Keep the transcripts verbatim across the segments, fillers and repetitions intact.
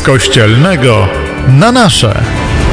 Kościelnego na nasze.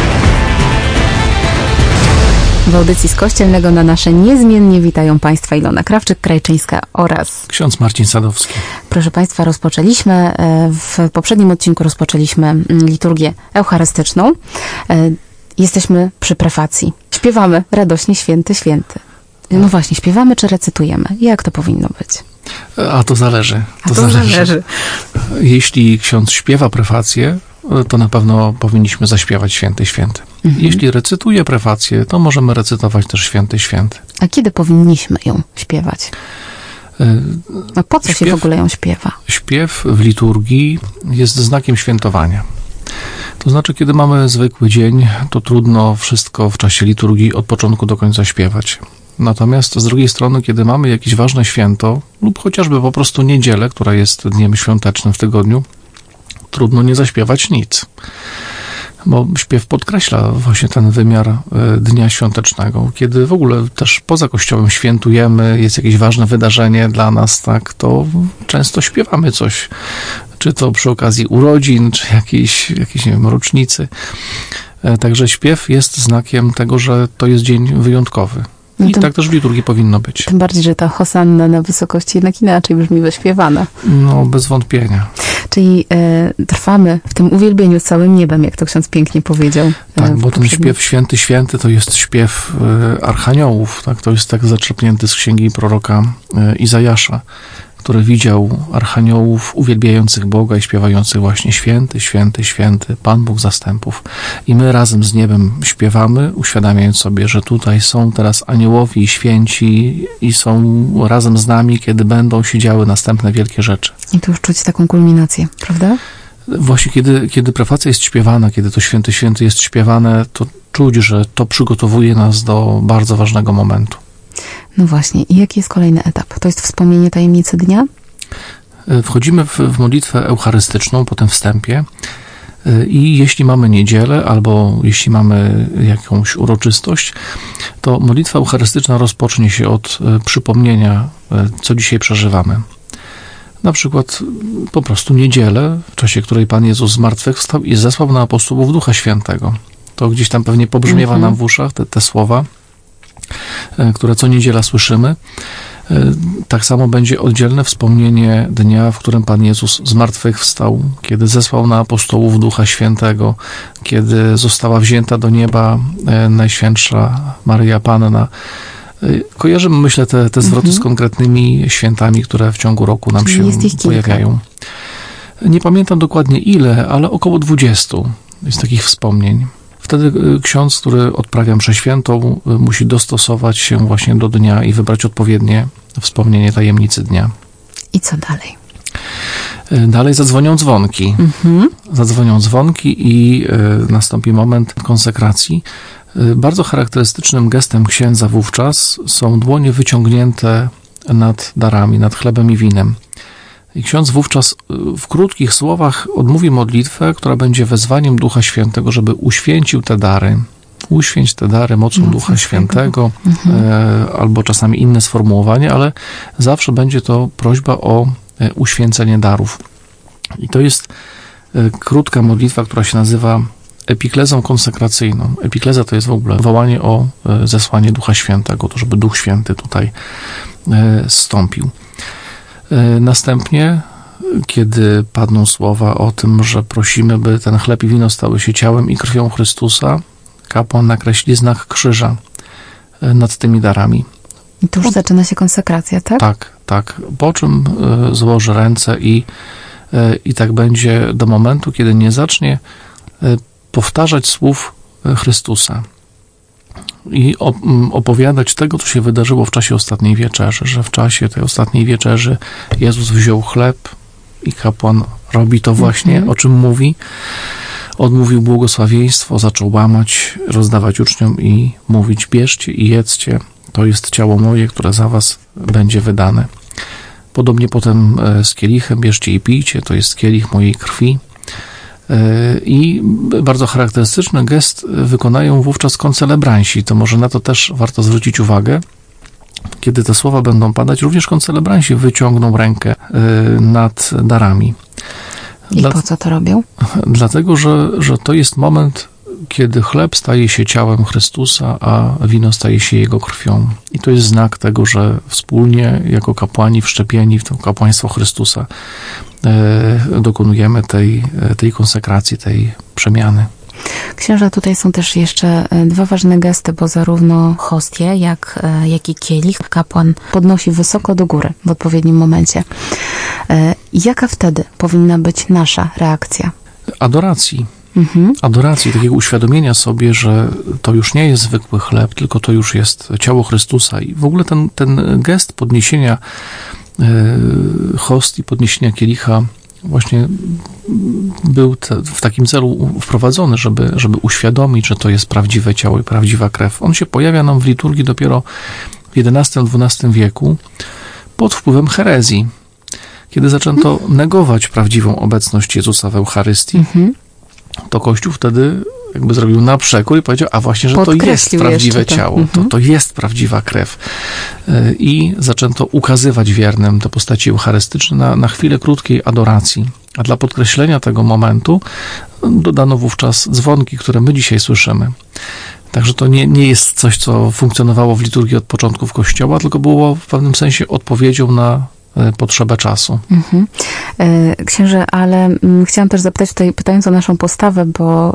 W audycji z Kościelnego na nasze niezmiennie witają Państwa Ilona Krawczyk-Krajczyńska oraz ksiądz Marcin Sadowski. Proszę Państwa, rozpoczęliśmy, w poprzednim odcinku rozpoczęliśmy liturgię eucharystyczną. Jesteśmy przy prefacji. Śpiewamy radośnie Święty, Święty. No właśnie, śpiewamy czy recytujemy? Jak to powinno być? A to zależy. To, A to zależy. zależy. Jeśli ksiądz śpiewa prefację, to na pewno powinniśmy zaśpiewać Święty, Święty. Mhm. Jeśli recytuje prefację, to możemy recytować też Święty, Święty. A kiedy powinniśmy ją śpiewać? No po co śpiew, się w ogóle ją śpiewa? Śpiew w liturgii jest znakiem świętowania. To znaczy, kiedy mamy zwykły dzień, to trudno wszystko w czasie liturgii od początku do końca śpiewać. Natomiast z drugiej strony, kiedy mamy jakieś ważne święto lub chociażby po prostu niedzielę, która jest dniem świątecznym w tygodniu, trudno nie zaśpiewać nic. Bo śpiew podkreśla właśnie ten wymiar dnia świątecznego. Kiedy w ogóle też poza Kościołem świętujemy, jest jakieś ważne wydarzenie dla nas, tak, to często śpiewamy coś. Czy to przy okazji urodzin, czy jakiejś, jakiejś nie wiem, rocznicy. Także śpiew jest znakiem tego, że to jest dzień wyjątkowy. I tym, tak też w liturgii powinno być. Tym bardziej, że ta hosanna na wysokości jednak inaczej brzmi wyśpiewana. No, bez wątpienia. Czyli e, trwamy w tym uwielbieniu z całym niebem, jak to ksiądz pięknie powiedział. Tak, bo ten śpiew Święty, Święty to jest śpiew e, archaniołów. Tak? To jest tak zaczerpnięty z księgi proroka e, Izajasza, który widział archaniołów uwielbiających Boga i śpiewających właśnie Święty, Święty, Święty, Pan Bóg zastępów. I my razem z niebem śpiewamy, uświadamiając sobie, że tutaj są teraz aniołowie i święci i są razem z nami, kiedy będą się działy następne wielkie rzeczy. I tu już czuć taką kulminację, prawda? Właśnie kiedy, kiedy prefacja jest śpiewana, kiedy to Święty, Święty jest śpiewane, to czuć, że to przygotowuje nas do bardzo ważnego momentu. No właśnie. I jaki jest kolejny etap? To jest wspomnienie tajemnicy dnia? Wchodzimy w, w modlitwę eucharystyczną po tym wstępie i jeśli mamy niedzielę albo jeśli mamy jakąś uroczystość, to modlitwa eucharystyczna rozpocznie się od przypomnienia, co dzisiaj przeżywamy. Na przykład po prostu niedzielę, w czasie której Pan Jezus zmartwychwstał i zesłał na apostołów Ducha Świętego. To gdzieś tam pewnie pobrzmiewa mhm. nam w uszach te, te słowa, które co niedziela słyszymy. Tak samo będzie oddzielne wspomnienie dnia, w którym Pan Jezus zmartwychwstał, kiedy zesłał na apostołów Ducha Świętego, kiedy została wzięta do nieba Najświętsza Maryja Panna. Kojarzymy, myślę, te, te zwroty mhm. z konkretnymi świętami, które w ciągu roku nam Czyli się pojawiają. Nie pamiętam dokładnie ile, ale około dwudziestu jest takich wspomnień. Wtedy ksiądz, który odprawia mszę świętą, musi dostosować się właśnie do dnia i wybrać odpowiednie wspomnienie tajemnicy dnia. I co dalej? Dalej zadzwonią dzwonki. Mhm. Zadzwonią dzwonki i y, nastąpi moment konsekracji. Y, bardzo charakterystycznym gestem księdza wówczas są dłonie wyciągnięte nad darami, nad chlebem i winem. I ksiądz wówczas w krótkich słowach odmówi modlitwę, która będzie wezwaniem Ducha Świętego, żeby uświęcił te dary. Uświęć te dary mocą Moc Ducha Świętego, mhm. e, albo czasami inne sformułowanie, ale zawsze będzie to prośba o e, uświęcenie darów. I to jest e, krótka modlitwa, która się nazywa epiklezą konsekracyjną. Epikleza to jest w ogóle wołanie o e, zesłanie Ducha Świętego, to żeby Duch Święty tutaj e, zstąpił. Następnie, kiedy padną słowa o tym, że prosimy, by ten chleb i wino stały się ciałem i krwią Chrystusa, kapłan nakreśli znak krzyża nad tymi darami. I tu już po... zaczyna się konsekracja, tak? Tak, tak. Po czym złoży ręce i, i tak będzie do momentu, kiedy nie zacznie powtarzać słów Chrystusa i opowiadać tego, co się wydarzyło w czasie ostatniej wieczerzy, że w czasie tej ostatniej wieczerzy Jezus wziął chleb i kapłan robi to właśnie, mm-hmm. o czym mówi. Odmówił błogosławieństwo, zaczął łamać, rozdawać uczniom i mówić: bierzcie i jedzcie, to jest ciało moje, które za was będzie wydane. Podobnie potem z kielichem: bierzcie i pijcie, to jest kielich mojej krwi. I bardzo charakterystyczny gest wykonają wówczas koncelebranci. To może na to też warto zwrócić uwagę. Kiedy te słowa będą padać, również koncelebranci wyciągną rękę nad darami. I Dla, po co to robią? Dlatego, że, że to jest moment, kiedy chleb staje się ciałem Chrystusa, a wino staje się Jego krwią. I to jest znak tego, że wspólnie, jako kapłani wszczepieni w to kapłaństwo Chrystusa, e, dokonujemy tej, tej konsekracji, tej przemiany. Księża, tutaj są też jeszcze dwa ważne gesty, bo zarówno hostię, jak, jak i kielich kapłan podnosi wysoko do góry w odpowiednim momencie. Jaka wtedy powinna być nasza reakcja? Adoracji. Mhm. Adoracji, takiego uświadomienia sobie, że to już nie jest zwykły chleb, tylko to już jest ciało Chrystusa. I w ogóle ten, ten gest podniesienia hostii, podniesienia kielicha właśnie był te, w takim celu wprowadzony, żeby, żeby uświadomić, że to jest prawdziwe ciało i prawdziwa krew. On się pojawia nam w liturgii dopiero w jedenastym dwunastym wieku pod wpływem herezji, kiedy zaczęto negować prawdziwą obecność Jezusa w Eucharystii. Mhm. To Kościół wtedy jakby zrobił na przekór i powiedział, a właśnie, że to jest prawdziwe ciało, to, to jest prawdziwa krew. I zaczęto ukazywać wiernym te postaci eucharystyczne na, na chwilę krótkiej adoracji. A dla podkreślenia tego momentu dodano wówczas dzwonki, które my dzisiaj słyszymy. Także to nie, nie jest coś, co funkcjonowało w liturgii od początków Kościoła, tylko było w pewnym sensie odpowiedzią na potrzebę czasu. Mhm. Księże, ale chciałam też zapytać tutaj, pytając o naszą postawę, bo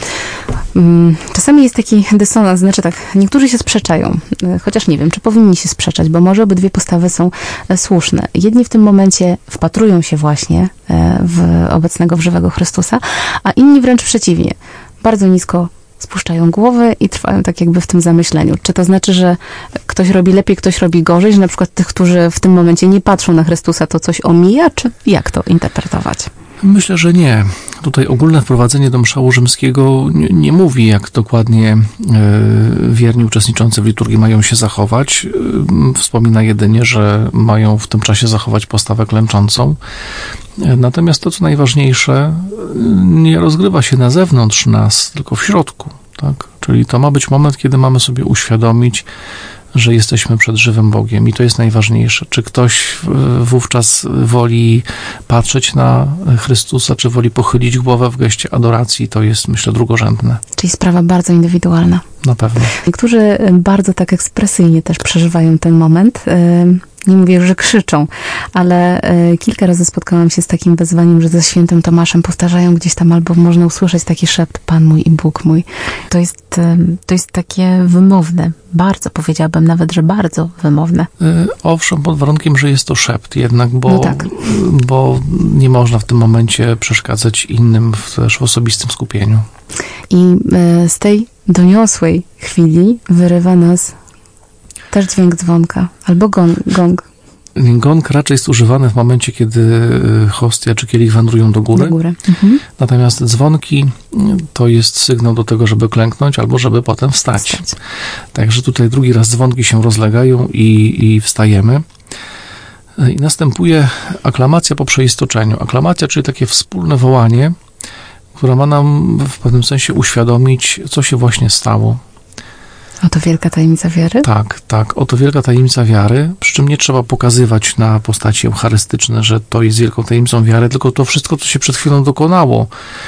um, czasami jest taki dysonans, znaczy tak, niektórzy się sprzeczają, chociaż nie wiem, czy powinni się sprzeczać, bo może obydwie postawy są słuszne. Jedni w tym momencie wpatrują się właśnie w obecnego, w żywego Chrystusa, a inni wręcz przeciwnie, bardzo nisko spuszczają głowy i trwają tak jakby w tym zamyśleniu. Czy to znaczy, że ktoś robi lepiej, ktoś robi gorzej, że na przykład tych, którzy w tym momencie nie patrzą na Chrystusa, to coś omija, czy jak to interpretować? Myślę, że nie. Tutaj ogólne wprowadzenie do mszału rzymskiego nie, nie mówi, jak dokładnie y, wierni uczestniczący w liturgii mają się zachować. Y, wspomina jedynie, że mają w tym czasie zachować postawę klęczącą. Y, natomiast to, co najważniejsze, y, nie rozgrywa się na zewnątrz nas, tylko w środku. Tak? Czyli to ma być moment, kiedy mamy sobie uświadomić, że jesteśmy przed żywym Bogiem i to jest najważniejsze. Czy ktoś wówczas woli patrzeć na Chrystusa, czy woli pochylić głowę w geście adoracji, to jest, myślę, drugorzędne. Czyli sprawa bardzo indywidualna. Na pewno. Niektórzy bardzo tak ekspresyjnie też przeżywają ten moment. Nie mówię, że krzyczą, ale kilka razy spotkałam się z takim wezwaniem, że ze świętym Tomaszem powtarzają gdzieś tam, albo można usłyszeć taki szept Pan mój i Bóg mój. To jest, to jest takie wymowne. Bardzo, powiedziałabym nawet, że bardzo wymowne. Owszem, pod warunkiem, że jest to szept jednak, bo, no tak. bo nie można w tym momencie przeszkadzać innym w, też w osobistym skupieniu. I z tej doniosłej chwili wyrywa nas też dźwięk dzwonka, albo gong. gong. Gong raczej jest używany w momencie, kiedy hostia czy kielich wędrują do góry. Do góry. Mhm. Natomiast dzwonki to jest sygnał do tego, żeby klęknąć albo żeby potem wstać. wstać. Także tutaj drugi raz dzwonki się rozlegają i, i wstajemy. I następuje aklamacja po przeistoczeniu. Aklamacja, czyli takie wspólne wołanie, które ma nam w pewnym sensie uświadomić, co się właśnie stało. Oto wielka tajemnica wiary? Tak, tak. Oto wielka tajemnica wiary, przy czym nie trzeba pokazywać na postaci eucharystyczne, że to jest wielką tajemnicą wiary, tylko to wszystko, co się przed chwilą dokonało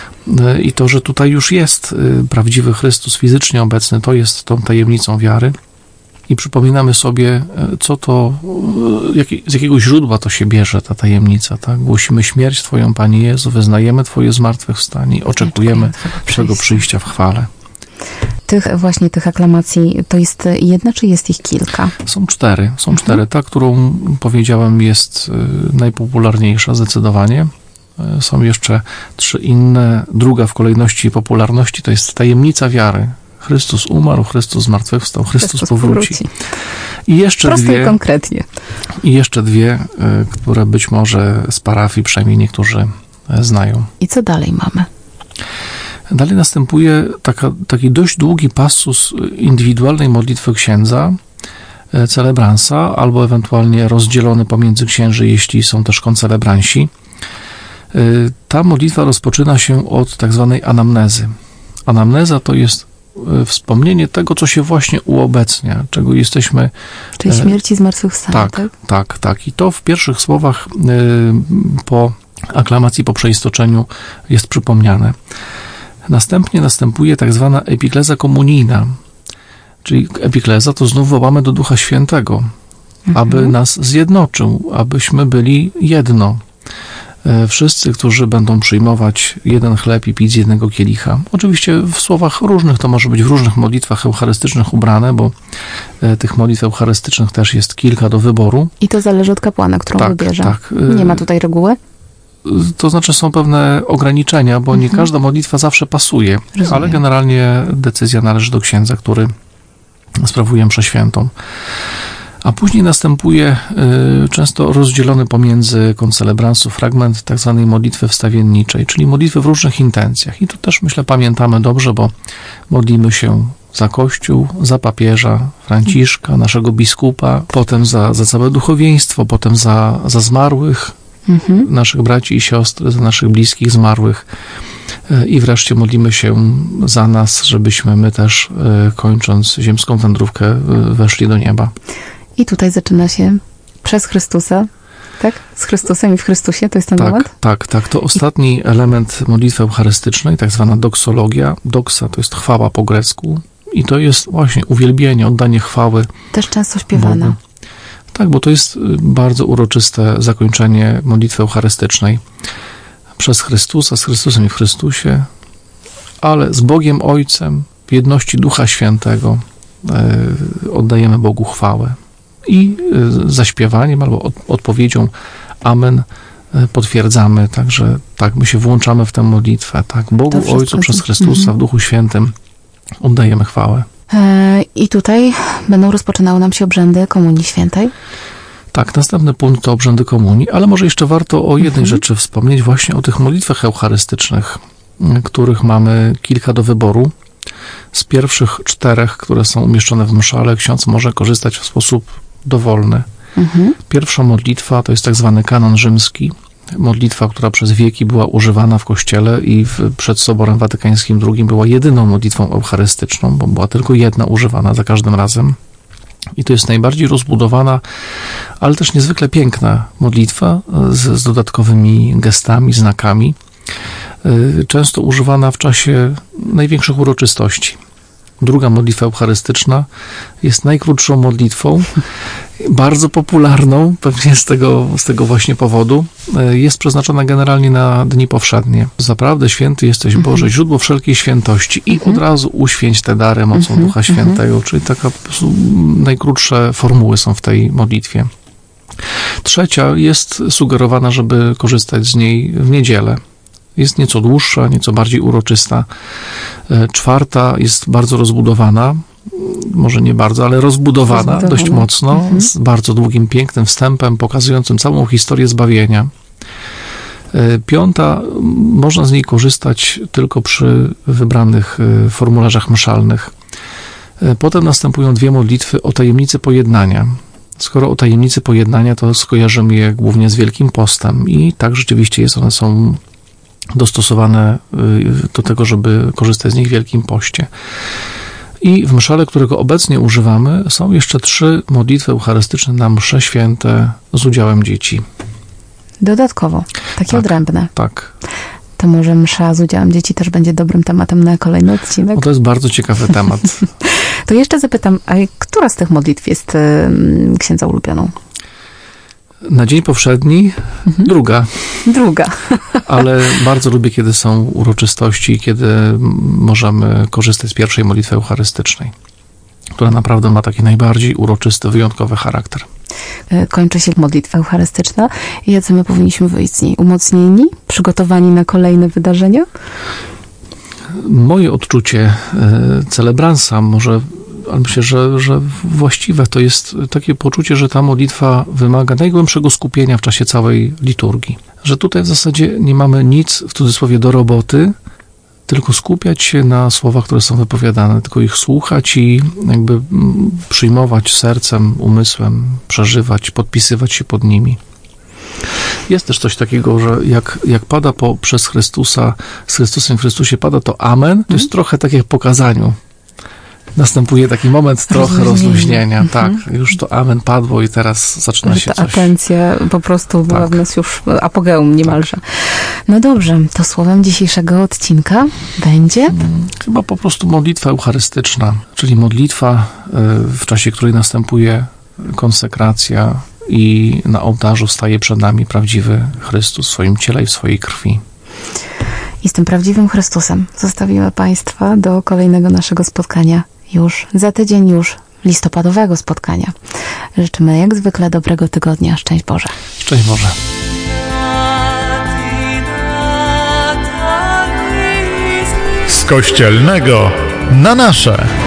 i to, że tutaj już jest prawdziwy Chrystus fizycznie obecny, to jest tą tajemnicą wiary. I przypominamy sobie, co to, jak, z jakiego źródła to się bierze, ta tajemnica, tak? Głosimy śmierć Twoją, Panie Jezu, wyznajemy Twoje zmartwychwstanie i oczekujemy Twojego przyjścia w chwale. Tych właśnie tych aklamacji to jest jedna, czy jest ich kilka? Są cztery. Są mhm. cztery. Ta, którą powiedziałem, jest najpopularniejsza zdecydowanie. Są jeszcze trzy inne. Druga w kolejności popularności to jest tajemnica wiary. Chrystus umarł, Chrystus zmartwychwstał, Chrystus, Chrystus powróci. powróci. I jeszcze Prosto dwie. I konkretnie. I jeszcze dwie, które być może z parafii przynajmniej niektórzy znają. I co dalej mamy? Dalej następuje taka, taki dość długi passus indywidualnej modlitwy księdza, celebransa, albo ewentualnie rozdzielony pomiędzy księży, jeśli są też koncelebransi. Ta modlitwa rozpoczyna się od tak zwanej anamnezy. Anamneza to jest wspomnienie tego, co się właśnie uobecnia, czego jesteśmy... Czyli śmierci zmartwychwstania, tak? Tak, tak, tak. I to w pierwszych słowach po aklamacji po przeistoczeniu jest przypomniane. Następnie następuje tak zwana epikleza komunijna, czyli epikleza to znów wołamy do Ducha Świętego, mhm. aby nas zjednoczył, abyśmy byli jedno. Wszyscy, którzy będą przyjmować jeden chleb i pić z jednego kielicha. Oczywiście w słowach różnych, to może być w różnych modlitwach eucharystycznych ubrane, bo tych modlitw eucharystycznych też jest kilka do wyboru. I to zależy od kapłana, którą tak, wybierze. Tak. Nie ma tutaj reguły? To znaczy są pewne ograniczenia, bo nie mhm. każda modlitwa zawsze pasuje, Rozumiem. ale generalnie decyzja należy do księdza, który sprawuje mszę świętą. A później następuje y, często rozdzielony pomiędzy koncelebransów fragment tak zwanej modlitwy wstawienniczej, czyli modlitwy w różnych intencjach. I tu też, myślę, pamiętamy dobrze, bo modlimy się za Kościół, za papieża Franciszka, naszego biskupa, potem za, za całe duchowieństwo, potem za, za zmarłych, mhm. naszych braci i siostry, za naszych bliskich zmarłych. I wreszcie modlimy się za nas, żebyśmy my też, kończąc ziemską wędrówkę, weszli do nieba. I tutaj zaczyna się przez Chrystusa, tak? Z Chrystusem i w Chrystusie, to jest ten tak, moment? Tak, tak. To ostatni I... element modlitwy eucharystycznej, tak zwana doksologia. Doksa to jest chwała po grecku i to jest właśnie uwielbienie, oddanie chwały. Też często śpiewana. Bogu. Tak, bo to jest bardzo uroczyste zakończenie modlitwy eucharystycznej. Przez Chrystusa, z Chrystusem i w Chrystusie, ale z Bogiem Ojcem, w jedności Ducha Świętego yy, oddajemy Bogu chwałę. I zaśpiewaniem albo od, odpowiedzią Amen potwierdzamy, także tak, my się włączamy w tę modlitwę, tak, Bogu Ojcu przez Chrystusa mhm. w Duchu Świętym oddajemy chwałę. I tutaj będą rozpoczynały nam się obrzędy Komunii Świętej? Tak, następny punkt to obrzędy komunii, ale może jeszcze warto o jednej mhm. rzeczy wspomnieć, właśnie o tych modlitwach eucharystycznych, których mamy kilka do wyboru. Z pierwszych czterech, które są umieszczone w mszale, ksiądz może korzystać w sposób dowolny. Mhm. Pierwsza modlitwa to jest tak zwany kanon rzymski, modlitwa, która przez wieki była używana w Kościele i w, przed Soborem Watykańskim drugim była jedyną modlitwą eucharystyczną, bo była tylko jedna używana za każdym razem. I to jest najbardziej rozbudowana, ale też niezwykle piękna modlitwa z, z dodatkowymi gestami, znakami, często używana w czasie największych uroczystości. Druga modlitwa eucharystyczna jest najkrótszą modlitwą, bardzo popularną, pewnie z tego, z tego właśnie powodu. Jest przeznaczona generalnie na dni powszednie. Zaprawdę święty jesteś Boże, źródło wszelkiej świętości i od razu uświęć te dary mocą Ducha Świętego, czyli taka po prostu najkrótsze formuły są w tej modlitwie. Trzecia jest sugerowana, żeby korzystać z niej w niedzielę. Jest nieco dłuższa, nieco bardziej uroczysta. Czwarta jest bardzo rozbudowana, może nie bardzo, ale rozbudowana, rozbudowana. dość mocno, mhm. z bardzo długim, pięknym wstępem pokazującym całą historię zbawienia. Piąta, można z niej korzystać tylko przy wybranych formularzach mszalnych. Potem następują dwie modlitwy o tajemnicy pojednania. Skoro o tajemnicy pojednania, to skojarzymy je głównie z Wielkim Postem i tak rzeczywiście jest, one są dostosowane do tego, żeby korzystać z nich w Wielkim Poście. I w mszale, którego obecnie używamy, są jeszcze trzy modlitwy eucharystyczne na msze święte z udziałem dzieci. Dodatkowo, takie tak, odrębne. Tak. To może msza z udziałem dzieci też będzie dobrym tematem na kolejny odcinek? O, to jest bardzo ciekawy temat. To jeszcze zapytam, a która z tych modlitw jest y, księdza ulubioną? Na dzień powszedni mhm. druga. Druga. Ale bardzo lubię, kiedy są uroczystości, kiedy możemy korzystać z pierwszej modlitwy eucharystycznej, która naprawdę ma taki najbardziej uroczysty, wyjątkowy charakter. Kończy się modlitwa eucharystyczna i jacy my powinniśmy wyjść z niej? Umocnieni? Przygotowani na kolejne wydarzenia? Moje odczucie celebransa może, ale myślę, że, że właściwe to jest takie poczucie, że ta modlitwa wymaga najgłębszego skupienia w czasie całej liturgii. Że tutaj w zasadzie nie mamy nic, w cudzysłowie, do roboty, tylko skupiać się na słowach, które są wypowiadane, tylko ich słuchać i jakby przyjmować sercem, umysłem, przeżywać, podpisywać się pod nimi. Jest też coś takiego, że jak, jak pada po, przez Chrystusa, z Chrystusem w Chrystusie pada to Amen, to jest trochę tak jak po kazaniu. następuje taki moment trochę rozluźnienia. Mhm. Tak, już to amen padło i teraz zaczyna się Ta coś. atencja po prostu była Tak. w nas już apogeum niemalże. No dobrze, to słowem dzisiejszego odcinka będzie... Chyba po prostu modlitwa eucharystyczna, czyli modlitwa, w czasie której następuje konsekracja i na ołtarzu staje przed nami prawdziwy Chrystus w swoim ciele i w swojej krwi. I z tym prawdziwym Chrystusem zostawimy Państwa do kolejnego naszego spotkania już za tydzień, już listopadowego spotkania. Życzymy jak zwykle dobrego tygodnia. Szczęść Boże. Szczęść Boże. Z kościelnego na nasze.